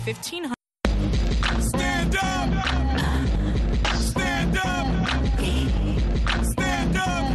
1,500. Stand up! Stand up! Stand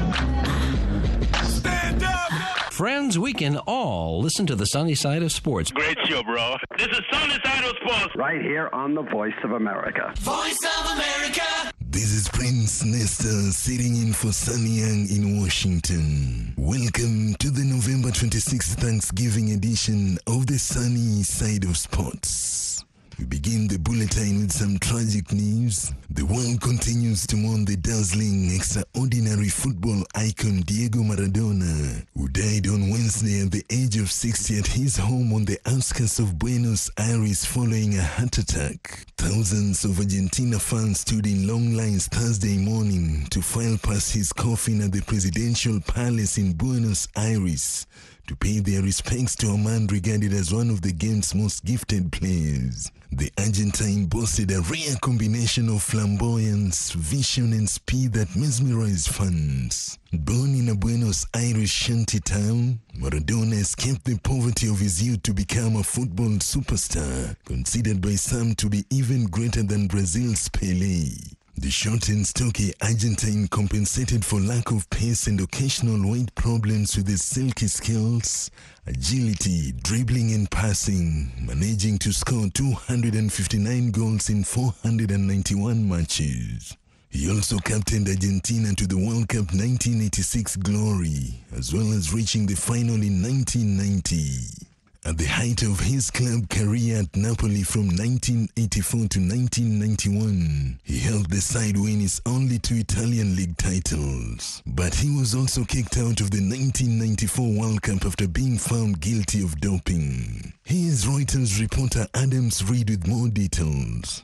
up! Stand up! Friends, we can all listen to the sunny side of sports. Great show, bro. This is Sunny Side of Sports. Right here on the Voice of America. Voice of America! This is Prince Nesta sitting in for Sunny Young in Washington. Welcome to the November 26th Thanksgiving edition of the Sunny Side of Sports. We begin the bulletin with some tragic news. The world continues to mourn the dazzling, extraordinary football icon Diego Maradona, who died on Wednesday at the age of 60 at his home on the outskirts of Buenos Aires following a heart attack. Thousands of Argentina fans stood in long lines Thursday morning to file past his coffin at the presidential palace in Buenos Aires to pay their respects to a man regarded as one of the game's most gifted players. The Argentine boasted a rare combination of flamboyance, vision and speed that mesmerized fans. Born in a Buenos Aires shanty town, Maradona escaped the poverty of his youth to become a football superstar, considered by some to be even greater than Brazil's Pelé. The short and stocky Argentine compensated for lack of pace and occasional weight problems with his silky skills, agility, dribbling and passing, managing to score 259 goals in 491 matches. He also captained Argentina to the World Cup 1986 glory, as well as reaching the final in 1990. At the height of his club career at Napoli from 1984 to 1991, he helped the side win its only 2 Italian league titles. But he was also kicked out of the 1994 World Cup after being found guilty of doping. Here's Reuters reporter Adams Reed with more details.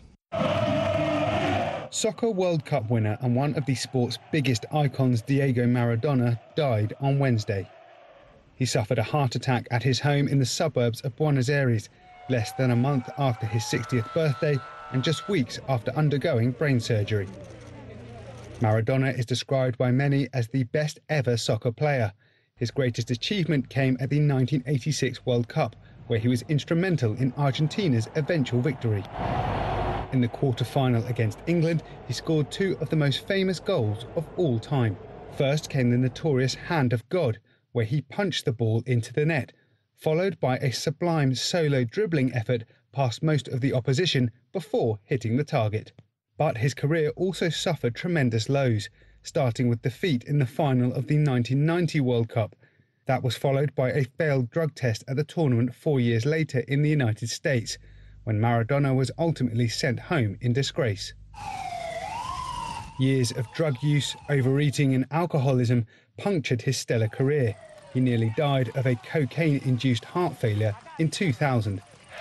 Soccer World Cup winner and one of the sport's biggest icons, Diego Maradona, died on Wednesday. He suffered a heart attack at his home in the suburbs of Buenos Aires, less than a month after his 60th birthday and just weeks after undergoing brain surgery. Maradona is described by many as the best ever soccer player. His greatest achievement came at the 1986 World Cup, where he was instrumental in Argentina's eventual victory. In the quarter-final against England, he scored 2 of the most famous goals of all time. First came the notorious Hand of God, where he punched the ball into the net, followed by a sublime solo dribbling effort past most of the opposition before hitting the target. But his career also suffered tremendous lows, starting with defeat in the final of the 1990 World Cup. That was followed by a failed drug test at the tournament 4 years later in the United States, when Maradona was ultimately sent home in disgrace. Years of drug use, overeating and alcoholism punctured his stellar career. He nearly died of a cocaine-induced heart failure in 2000.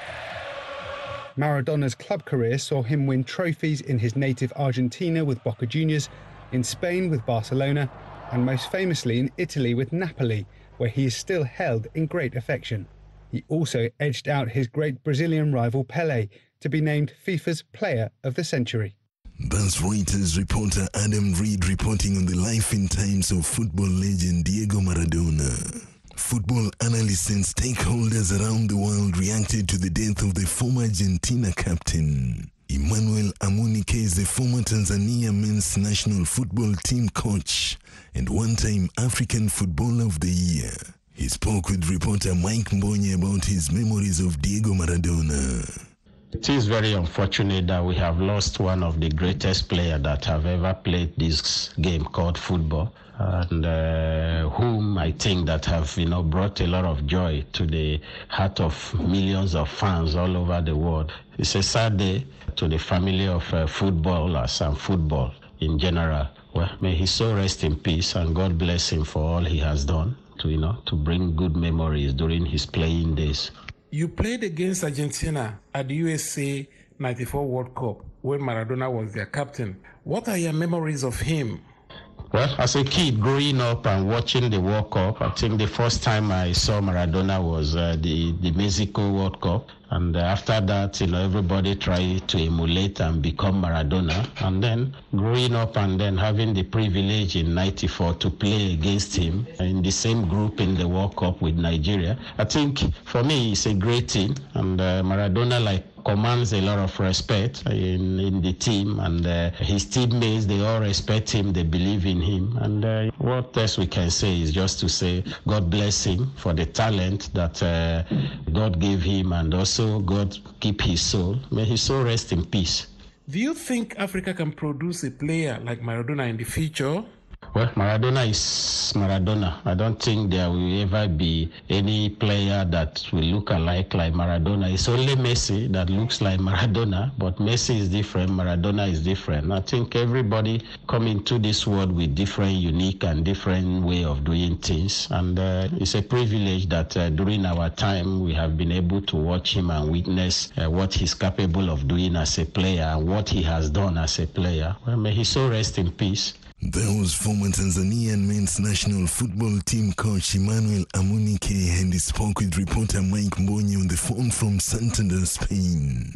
Maradona's club career saw him win trophies in his native Argentina with Boca Juniors, in Spain with Barcelona, and most famously in Italy with Napoli, where he is still held in great affection. He also edged out his great Brazilian rival Pelé to be named FIFA's Player of the Century. That's Reuters reporter Adam Reed reporting on the life and times of football legend Diego Maradona. Football analysts and stakeholders around the world reacted to the death of the former Argentina captain. Emmanuel Amunike is the former Tanzania men's national football team coach and one-time African Footballer of the Year. He spoke with reporter Mike Mbonye about his memories of Diego Maradona. It is very unfortunate that we have lost one of the greatest players that have ever played this game called football, and whom I think that have brought a lot of joy to the heart of millions of fans all over the world. It's a sad day to the family of footballers and football in general. Well, may his soul rest in peace, and God bless him for all he has done to bring good memories during his playing days. You played against Argentina at the USA 94 World Cup when Maradona was their captain. What are your memories of him? Well, as a kid growing up and watching the World Cup, I think the first time I saw Maradona was the Mexico World Cup. And after that, everybody tried to emulate and become Maradona. And then growing up and then having the privilege in 94 to play against him in the same group in the World Cup with Nigeria. I think for me, it's a great team. And Maradona, like commands a lot of respect in the team, and his teammates, they all respect him, they believe in him. And what else we can say is just to say God bless him for the talent that God gave him, and also God keep his soul. May his soul rest in peace. Do you think Africa can produce a player like Maradona in the future? Well, Maradona is Maradona. I don't think there will ever be any player that will look alike like Maradona. It's only Messi that looks like Maradona, but Messi is different, Maradona is different. I think everybody come into this world with different, unique and different way of doing things. And it's a privilege that during our time we have been able to watch him and witness what he's capable of doing as a player and what he has done as a player. Well, may his soul rest in peace. That was former Tanzanian men's national football team coach Emmanuel Amunike, and he spoke with reporter Mike Mbonyi on the phone from Santander, Spain.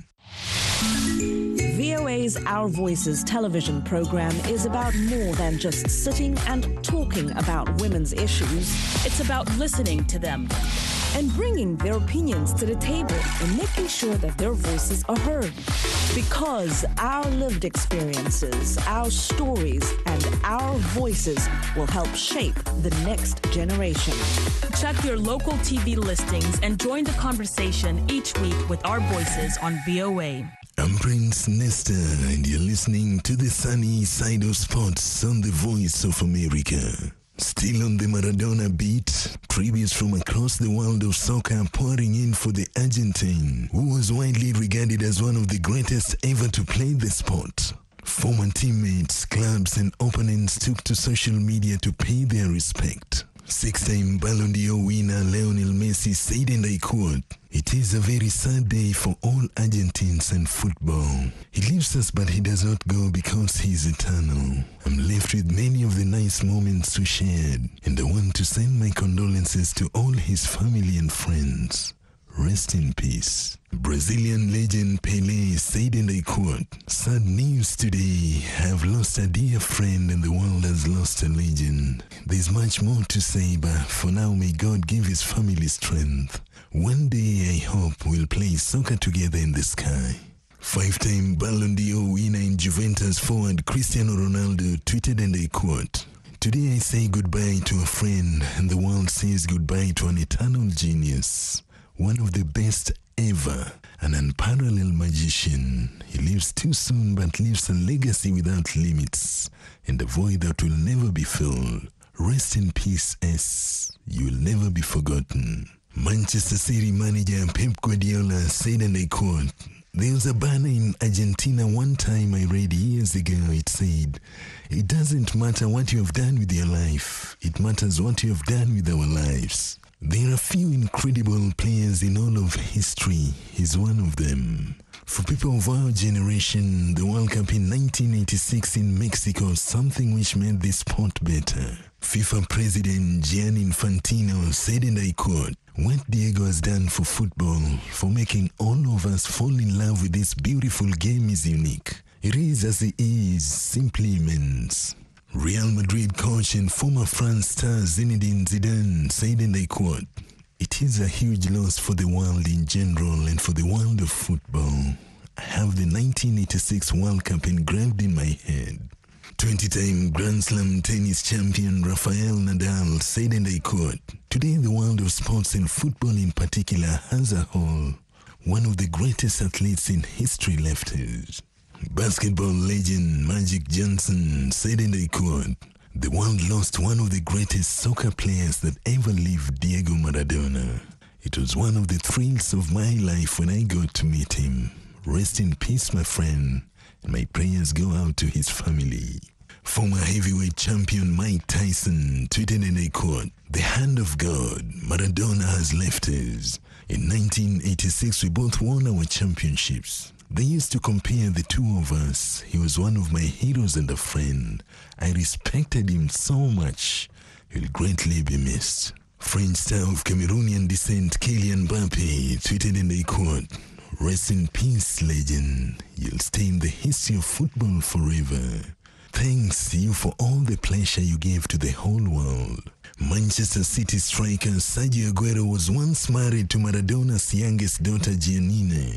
VOA's Our Voices television program is about more than just sitting and talking about women's issues. It's about listening to them and bringing their opinions to the table and making sure that their voices are heard. Because our lived experiences, our stories, and our voices will help shape the next generation. Check your local TV listings and join the conversation each week with our voices on VOA. I'm Prince Nesta, and you're listening to the sunny side of sports on the Voice of America. Still on the Maradona beat, tributes from across the world of soccer pouring in for the Argentine, who was widely regarded as one of the greatest ever to play the sport. Former teammates, clubs and opponents took to social media to pay their respect. Six-time Ballon d'Or winner Lionel Messi said, and I quote, "It is a very sad day for all Argentines and football. He leaves us, but he does not go because he is eternal. I'm left with many of the nice moments we shared, and I want to send my condolences to all his family and friends. Rest in peace." Brazilian legend Pelé said, and I quote, "Sad news today. I have lost a dear friend and the world has lost a legend. There's much more to say, but for now may God give his family strength. One day I hope we'll play soccer together in the sky." Five-time Ballon d'Or winner in Juventus forward Cristiano Ronaldo tweeted, and I quote, "Today I say goodbye to a friend and the world says goodbye to an eternal genius. One of the best ever, an unparalleled magician. He lives too soon but leaves a legacy without limits and a void that will never be filled. Rest in peace, S. You will never be forgotten." Manchester City manager Pep Guardiola said, and I quote, "There was a banner in Argentina one time I read years ago. It said, 'It doesn't matter what you have done with your life. It matters what you have done with our lives.' There are few incredible players in all of history. He's one of them. For people of our generation, the World Cup in 1986 in Mexico was something which made the sport better. FIFA President Gianni Infantino said, and I quote, "What Diego has done for football, for making all of us fall in love with this beautiful game is unique. It is as it is, simply immense." Real Madrid coach and former France star Zinedine Zidane said, and I quote, "It is a huge loss for the world in general and for the world of football. I have the 1986 World Cup engraved in my head." 20-time Grand Slam tennis champion Rafael Nadal said, and I quote, "Today the world of sports and football in particular as a whole, one of the greatest athletes in history left us." Basketball legend Magic Johnson said, and I quote, "The world lost one of the greatest soccer players that ever lived, Diego Maradona. It was one of the thrills of my life when I got to meet him. Rest in peace, my friend, and my prayers go out to his family." Former heavyweight champion Mike Tyson tweeted, and I quote, "The hand of God, Maradona has left us. In 1986, we both won our championships. They used to compare the two of us. He was one of my heroes and a friend. I respected him so much. He'll greatly be missed." French star of Cameroonian descent Kylian Mbappe tweeted, and I quote, "Rest in peace, legend. You'll stay in the history of football forever. Thanks you for all the pleasure you gave to the whole world." Manchester City striker Sergio Aguero was once married to Maradona's youngest daughter Giannina.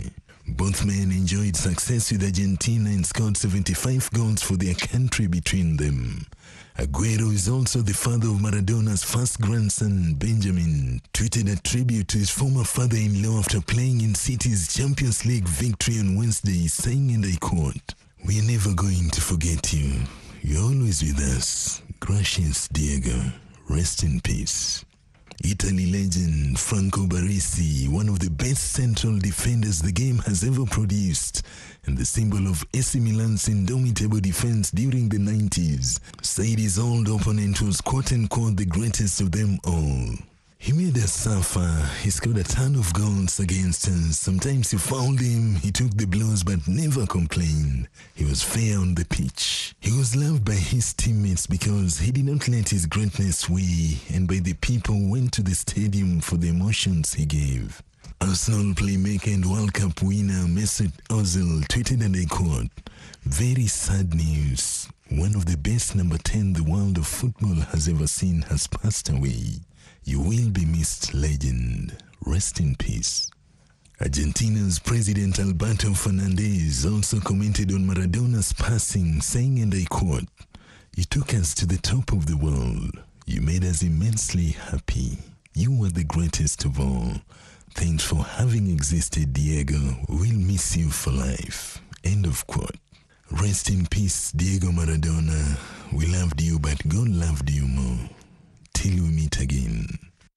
Both men enjoyed success with Argentina and scored 75 goals for their country between them. Aguero is also the father of Maradona's first grandson, Benjamin, tweeted a tribute to his former father-in-law after playing in City's Champions League victory on Wednesday, saying, and I quote, "We are never going to forget you. You're always with us. Gracias, Diego. Rest in peace." Italy legend Franco Baresi, one of the best central defenders the game has ever produced, and the symbol of AC Milan's indomitable defense during the 90s, said his old opponent was quote-unquote the greatest of them all. He made us suffer. He scored a ton of goals against us. Sometimes you fouled him, he took the blows but never complained. He was fair on the pitch. He was loved by his teammates because he did not let his greatness weigh, and by the people who went to the stadium for the emotions he gave. Arsenal playmaker and World Cup winner Mesut Ozil tweeted, and I quote, "Very sad news. One of the best number 10 the world of football has ever seen has passed away. You will be missed, legend. Rest in peace." Argentina's President Alberto Fernandez also commented on Maradona's passing, saying, and I quote, "You took us to the top of the world. You made us immensely happy. You were the greatest of all. Thanks for having existed, Diego. We'll miss you for life." End of quote. Rest in peace, Diego Maradona. We loved you, but God loved you more. Till we meet again.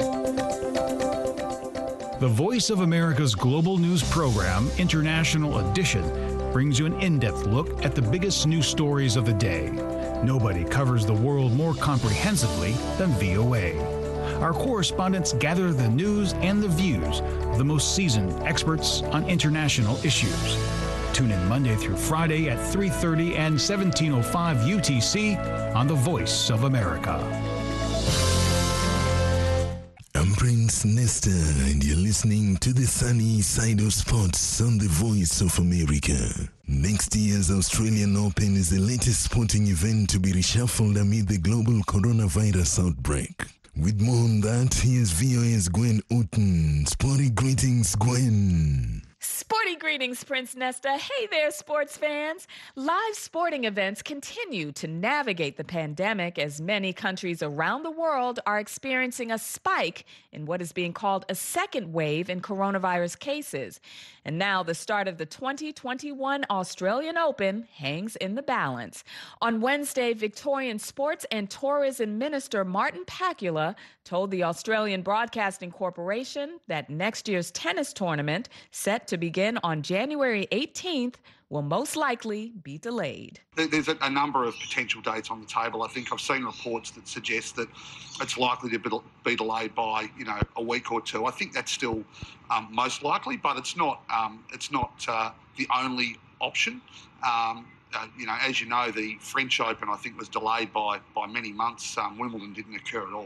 The Voice of America's global news program, International Edition, brings you an in-depth look at the biggest news stories of the day. Nobody covers the world more comprehensively than VOA. Our correspondents gather the news and the views of the most seasoned experts on international issues. Tune in Monday through Friday at 3:30 and 17:05 UTC on The Voice of America. I'm Prince Nesta, and you're listening to the sunny side of sports on the Voice of America. Next year's Australian Open is the latest sporting event to be reshuffled amid the global coronavirus outbreak. With more on that, here's VOA's Gwen Uten. Sporty greetings, Gwen. Sporty greetings, Prince Nesta. Hey there, sports fans. Live sporting events continue to navigate the pandemic as many countries around the world are experiencing a spike in what is being called a second wave in coronavirus cases. And now the start of the 2021 Australian Open hangs in the balance. On Wednesday, Victorian Sports and Tourism Minister Martin Pakula told the Australian Broadcasting Corporation that next year's tennis tournament, set to begin on January 18th, will most likely be delayed. There's a number of potential dates on the table. I think I've seen reports that suggest that it's likely to be delayed by, a week or two. I think that's still most likely, but it's not the only option. As you know, the French Open, I think, was delayed by many months. Wimbledon didn't occur at all.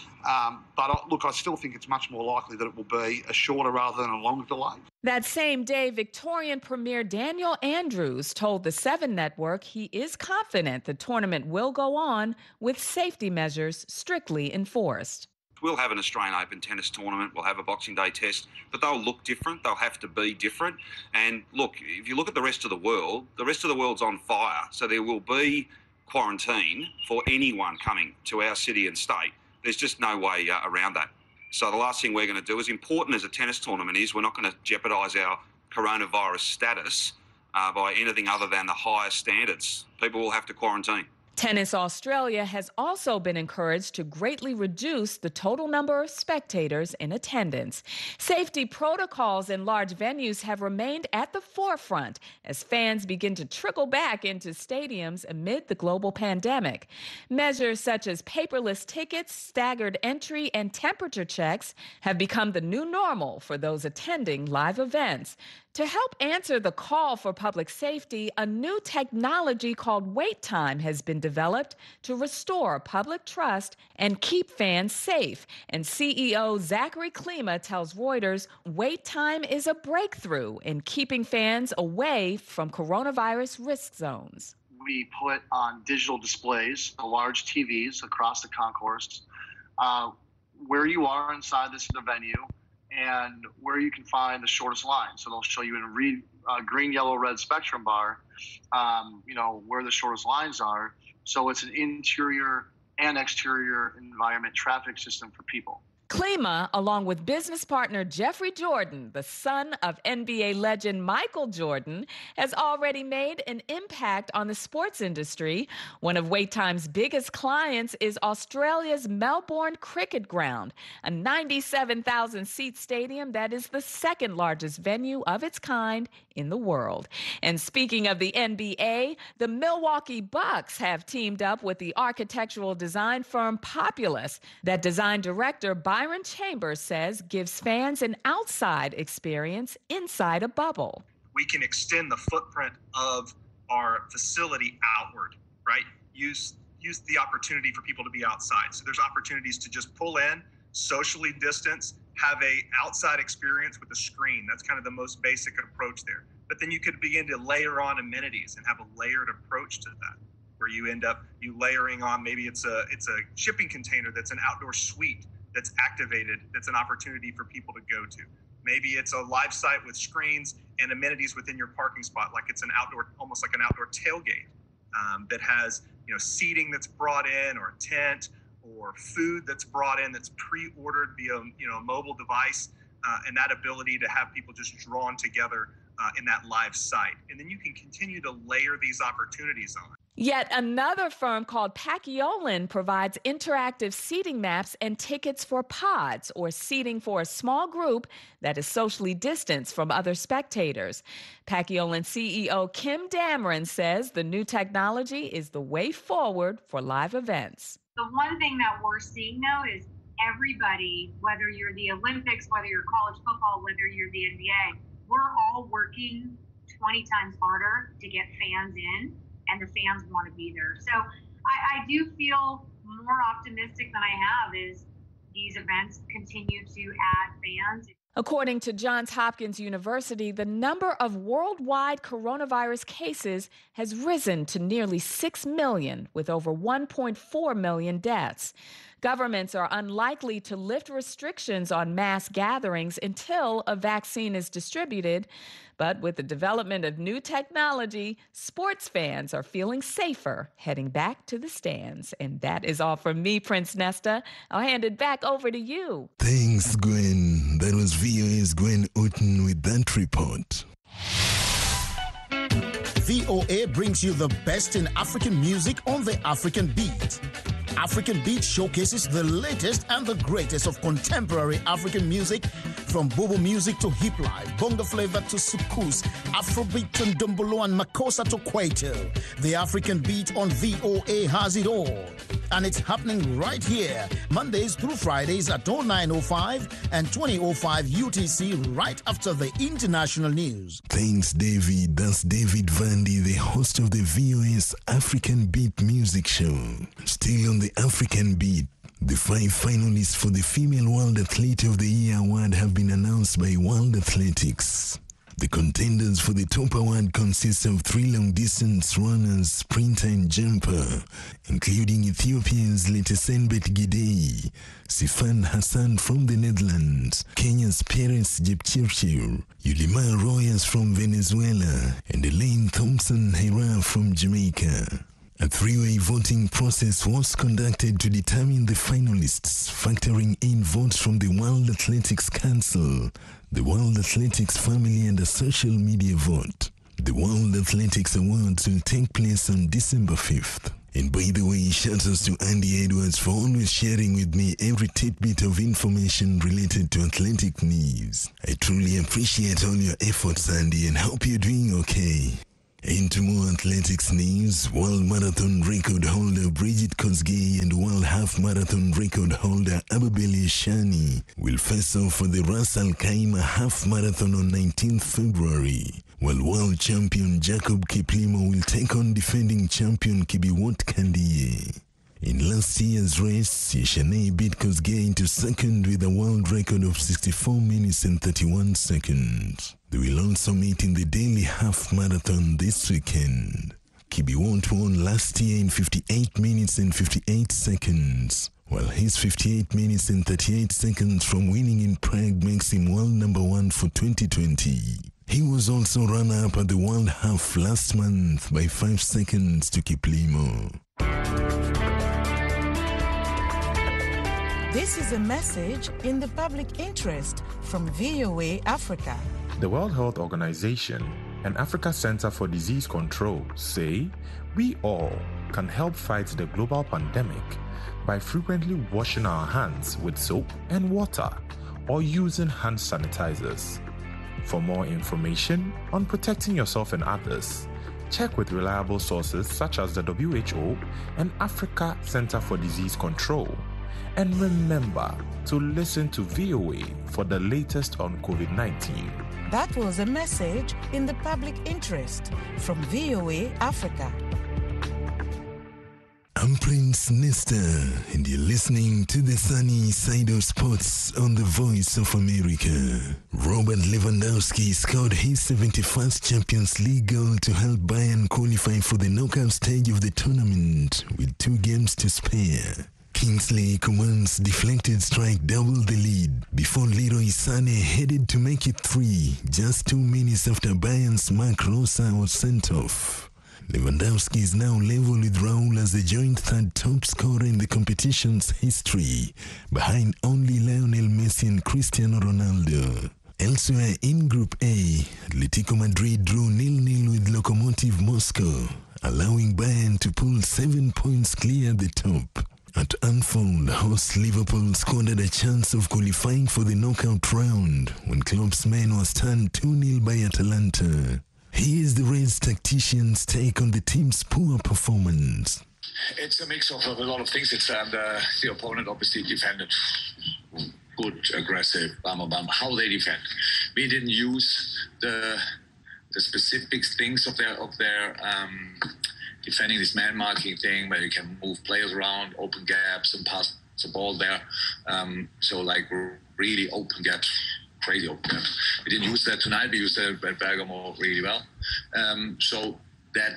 But I still think it's much more likely that it will be a shorter rather than a longer delay. That same day, Victorian Premier Daniel Andrews told the Seven Network he is confident the tournament will go on with safety measures strictly enforced. We'll have an Australian Open tennis tournament, we'll have a Boxing Day test, but they'll look different, they'll have to be different. And look, if you look at the rest of the world's on fire, so there will be quarantine for anyone coming to our city and state. There's just no way around that. So the last thing we're going to do, as important as a tennis tournament is, we're not going to jeopardise our coronavirus status by anything other than the highest standards. People will have to quarantine. Tennis Australia has also been encouraged to greatly reduce the total number of spectators in attendance. Safety protocols in large venues have remained at the forefront as fans begin to trickle back into stadiums amid the global pandemic. Measures such as paperless tickets, staggered entry, and temperature checks have become the new normal for those attending live events. To help answer the call for public safety, a new technology called wait time has been developed to restore public trust and keep fans safe. And CEO Zachary Klima tells Reuters wait time is a breakthrough in keeping fans away from coronavirus risk zones. We put on digital displays, large TVs across the concourse, where you are inside the venue. and where you can find the shortest line. So they'll show you in a green, yellow, red spectrum bar, where the shortest lines are. So it's an interior and exterior environment traffic system for people. Klima, along with business partner Jeffrey Jordan, the son of NBA legend Michael Jordan, has already made an impact on the sports industry. One of Wait Time's biggest clients is Australia's Melbourne Cricket Ground, a 97,000-seat stadium that is the second largest venue of its kind in the world. And speaking of the NBA, the Milwaukee Bucks have teamed up with the architectural design firm Populous. That design director, Byron Chambers, says gives fans an outside experience inside a bubble. We can extend the footprint of our facility outward, right? Use the opportunity for people to be outside. So there's opportunities to just pull in, socially distance, have a outside experience with a screen. That's kind of the most basic approach there. But then you could begin to layer on amenities and have a layered approach to that, where you end up layering on, maybe it's a shipping container that's an outdoor suite that's activated, that's an opportunity for people to go to. Maybe it's a live site with screens and amenities within your parking spot, like it's an outdoor, almost like an outdoor tailgate that has seating that's brought in, or a tent, or food that's brought in that's pre-ordered via a mobile device, and that ability to have people just drawn together in that live site. And then you can continue to layer these opportunities on. Yet another firm called Paciolan provides interactive seating maps and tickets for pods, or seating for a small group that is socially distanced from other spectators. Paciolan CEO Kim Dameron says the new technology is the way forward for live events. The one thing that we're seeing, though, is everybody, whether you're the Olympics, whether you're college football, whether you're the NBA, we're all working 20 times harder to get fans in, and the fans want to be there. So I do feel more optimistic than I have as these events continue to add fans. According to Johns Hopkins University, the number of worldwide coronavirus cases has risen to nearly 6 million, with over 1.4 million deaths. Governments are unlikely to lift restrictions on mass gatherings until a vaccine is distributed. But with the development of new technology, sports fans are feeling safer heading back to the stands. And that is all from me, Prince Nesta. I'll hand it back over to you. Thanks, Gwen. That was VOA's Gwen Otten with that report. VOA brings you the best in African music on the African Beat. African Beat showcases the latest and the greatest of contemporary African music, from bobo music to hip life, bongo flavor to soukous, Afrobeat to ndombolo and makossa to kwaito. The African Beat on VOA has it all. And it's happening right here, Mondays through Fridays at 09:05 and 20:05 UTC, right after the international news. Thanks, David. That's David Vandy, the host of the VOA's African Beat Music Show. Still on the African Beat, the 5 finalists for the Female World Athlete of the Year award have been announced by World Athletics. The contenders for the top award consist of 3 long-distance runners, sprinter and jumper, including Ethiopia's Letesenbet Gidey, Sifan Hassan from the Netherlands, Kenya's Peres Jepchirchir, Yulimar Royas from Venezuela, and Elaine Thompson Hera from Jamaica. A 3-way voting process was conducted to determine the finalists, factoring in votes from the World Athletics Council, the World Athletics family, and a social media vote. The World Athletics Awards will take place on December 5th. And by the way, shout outs to Andy Edwards for always sharing with me every tidbit of information related to athletic news. I truly appreciate all your efforts, Andy, and hope you're doing okay. Into more athletics news, World Marathon record holder Bridget Kosgei and World Half Marathon record holder Ababeli Shani will face off for the Ras Al Khaimah Half Marathon on 19th February, while world champion Jacob Kiplimo will take on defending champion Kibiwot Kandiye. In last year's race, Shani beat Kosgei into second with a world record of 64 minutes and 31 seconds. They will also meet in the daily half marathon this weekend. Kibiwot won last year in 58 minutes and 58 seconds, while his 58 minutes and 38 seconds from winning in Prague makes him world number 1 for 2020. He was also runner-up at the World Half last month by 5 seconds to Kiplimo. This is a message in the public interest from VOA Africa. The World Health Organization and Africa Center for Disease Control say we all can help fight the global pandemic by frequently washing our hands with soap and water or using hand sanitizers. For more information on protecting yourself and others, check with reliable sources such as the WHO and Africa Center for Disease Control. And remember to listen to VOA for the latest on COVID-19. That was a message in the public interest from VOA Africa. I'm Prince Nesta, and you're listening to the sunny side of sports on the Voice of America. Robert Lewandowski scored his 71st Champions League goal to help Bayern qualify for the knockout stage of the tournament with 2 games to spare. Kingsley Coman's deflected strike doubled the lead before Leroy Sané headed to make it 3 just 2 minutes after Bayern's Marc Rosa was sent off. Lewandowski is now level with Raul as the joint third top scorer in the competition's history, behind only Lionel Messi and Cristiano Ronaldo. Elsewhere in Group A, Atletico Madrid drew 0-0 with Lokomotiv Moscow, allowing Bayern to pull 7 points clear at the top. At Anfield, host Liverpool squandered a chance of qualifying for the knockout round when Klopp's men was turned 2-0 by Atalanta. Here's the Reds tactician's take on the team's poor performance. It's a mix of a lot of things. It's the opponent obviously defended good, aggressive, how they defend. We didn't use the specific things of their defending, this man marking thing where you can move players around, open gaps and pass the ball there. So like really open gaps, crazy open gaps. We didn't use that tonight. We used that at Bergamo really well. So that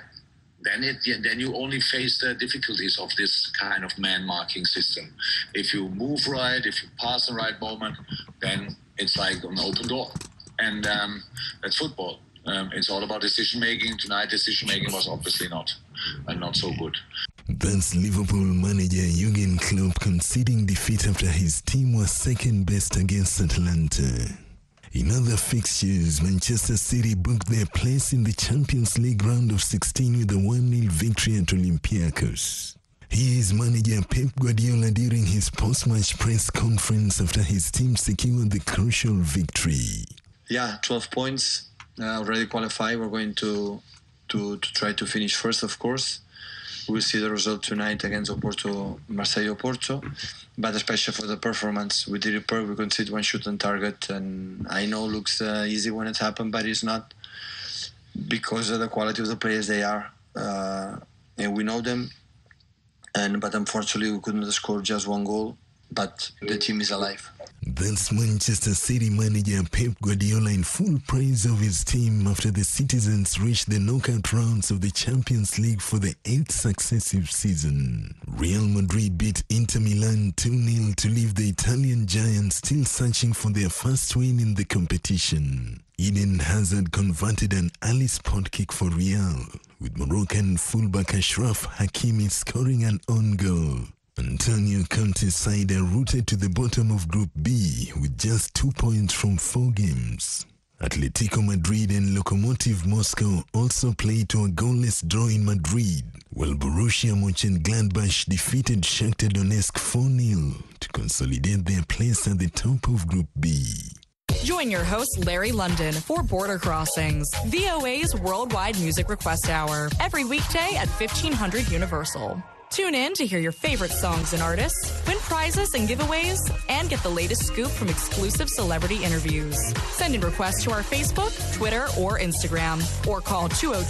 then you only face the difficulties of this kind of man marking system. If you move right, if you pass the right moment, then it's like an open door. And that's football. It's all about decision making. Tonight, decision making was obviously not so good. That's Liverpool manager Jurgen Klopp conceding defeat after his team was second best against Atalanta. In other fixtures, Manchester City booked their place in the Champions League round of 16 with a 1-0 victory at Olympiacos. Here is manager Pep Guardiola during his post-match press conference after his team secured the crucial victory. Yeah, 12 points. Already qualified. We're going to try to finish first, of course. We'll see the result tonight against Marseille Oporto. But especially for the performance, we did it perfect. We conceded 1 shot on target, and I know it looks easy when it happened, but it's not, because of the quality of the players they are, and we know them. But unfortunately, we couldn't score just 1 goal. But the team is alive. That's Manchester City manager Pep Guardiola in full praise of his team after the citizens reached the knockout rounds of the Champions League for the 8th successive season. Real Madrid beat Inter Milan 2-0 to leave the Italian giants still searching for their first win in the competition. Eden Hazard converted an early spot kick for Real, with Moroccan fullback Ashraf Hakimi scoring an own goal. Antonio Conte's side are rooted to the bottom of Group B with just 2 points from 4 games. Atletico Madrid and Lokomotiv Moscow also played to a goalless draw in Madrid, while Borussia Mönchengladbach defeated Shakhtar Donetsk 4-0 to consolidate their place at the top of Group B. Join your host, Larry London, for Border Crossings, VOA's worldwide music request hour, every weekday at 1500 Universal. Tune in to hear your favorite songs and artists, win prizes and giveaways, and get the latest scoop from exclusive celebrity interviews. Send in requests to our Facebook, Twitter, or Instagram, or call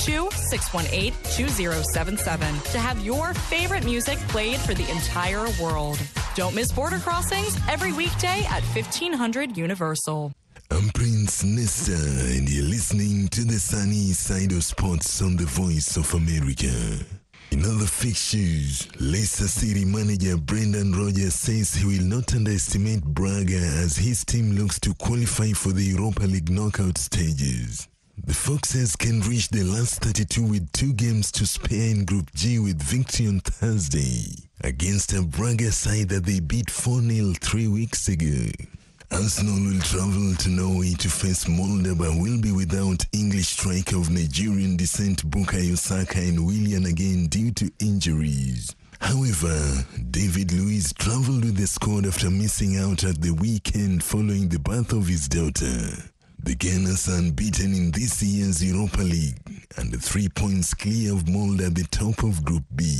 202-618-2077 to have your favorite music played for the entire world. Don't miss Border Crossings every weekday at 1500 Universal. I'm Prince Nesta, and you're listening to the sunny side of sports on the Voice of America. In other fixtures, Leicester City manager Brendan Rodgers says he will not underestimate Braga as his team looks to qualify for the Europa League knockout stages. The Foxes can reach the last 32 with 2 games to spare in Group G with victory on Thursday against a Braga side that they beat 4-0 3 weeks ago. Arsenal will travel to Norway to face Molde but will be without English striker of Nigerian descent Bukayo Saka and Willian again due to injuries. However, David Luiz traveled with the squad after missing out at the weekend following the birth of his daughter. The Gunners are unbeaten in this year's Europa League and 3 points clear of Molde at the top of Group B.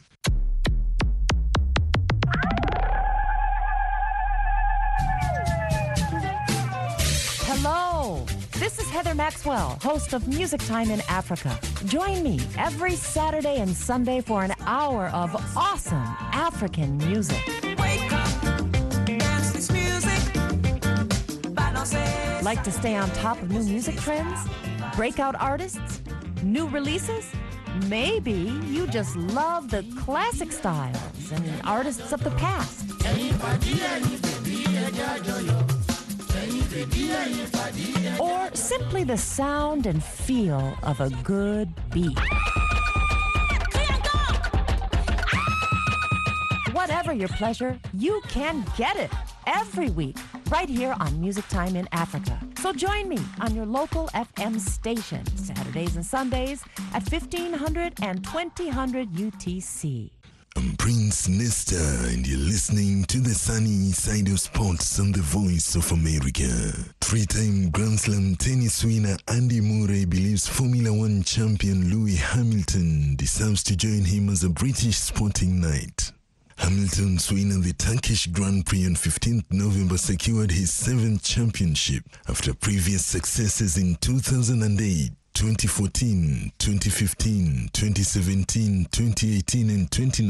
Hello, this is Heather Maxwell, host of Music Time in Africa. Join me every Saturday and Sunday for an hour of awesome African music. Wake up, dance this music, balance. Like to stay on top of new music trends? Breakout artists? New releases? Maybe you just love the classic styles and artists of the past. Or simply the sound and feel of a good beat. Whatever your pleasure, you can get it every week right here on Music Time in Africa. So join me on your local FM station Saturdays and Sundays at 1500 and 2000 UTC. I'm Prince Nesta, and you're listening to the sunny side of sports on the Voice of America. 3-time Grand Slam tennis winner Andy Murray believes Formula One champion Lewis Hamilton deserves to join him as a British sporting knight. Hamilton's win at the Turkish Grand Prix on 15th November secured his 7th championship after previous successes in 2008. 2014, 2015, 2017, 2018 and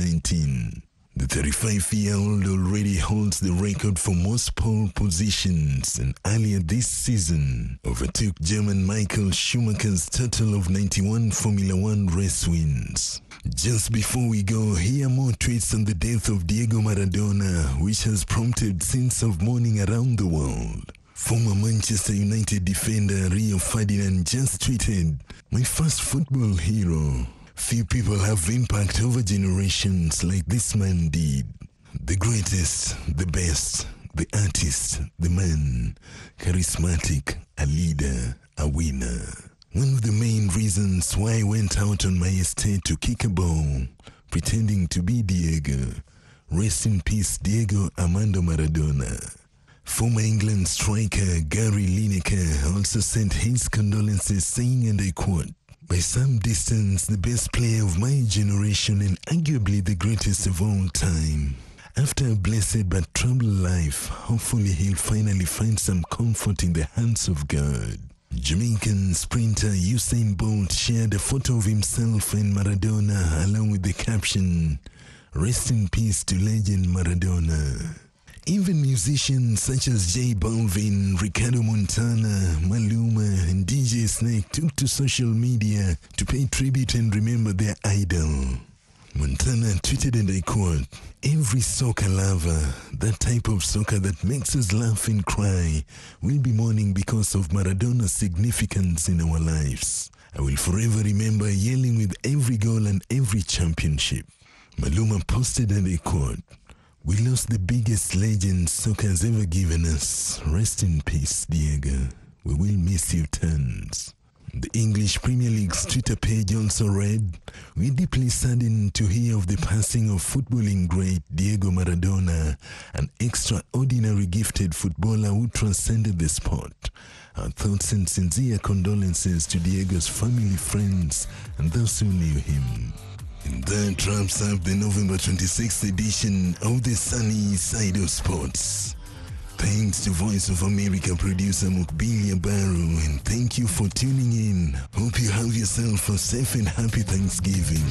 2019. The 35-year-old already holds the record for most pole positions and earlier this season overtook German Michael Schumacher's total of 91 Formula One race wins. Just before we go, here are more tweets on the death of Diego Maradona, which has prompted scenes of mourning around the world. Former Manchester United defender Rio Ferdinand just tweeted, "My first football hero. Few people have impact over generations like this man did. The greatest, the best, the artist, the man, charismatic, a leader, a winner. One of the main reasons why I went out on my estate to kick a ball, pretending to be Diego. Rest in peace, Diego Armando Maradona." Former England striker Gary Lineker also sent his condolences, saying, and I quote, "By some distance, the best player of my generation and arguably the greatest of all time. After a blessed but troubled life, hopefully he'll finally find some comfort in the hands of God." Jamaican sprinter Usain Bolt shared a photo of himself and Maradona along with the caption, "Rest in peace to legend Maradona." Even musicians such as J Balvin, Ricardo Montana, Maluma, and DJ Snake took to social media to pay tribute and remember their idol. Montana tweeted, and I quote, "Every soccer lover, that type of soccer that makes us laugh and cry, will be mourning because of Maradona's significance in our lives. I will forever remember yelling with every goal and every championship." Maluma posted, and I quote, "We lost the biggest legend soccer has ever given us. Rest in peace, Diego. We will miss you tons." The English Premier League's Twitter page also read, "We're deeply saddened to hear of the passing of footballing great Diego Maradona, an extraordinary gifted footballer who transcended the sport. Our thoughts and sincere condolences to Diego's family, friends, and those who knew him." And that wraps up the November 26th edition of the Sunny Side of Sports. Thanks to Voice of America producer Mukbilia Baru, and thank you for tuning in. Hope you have yourself a safe and happy Thanksgiving.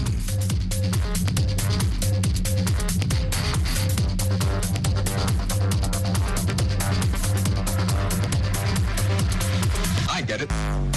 I get it.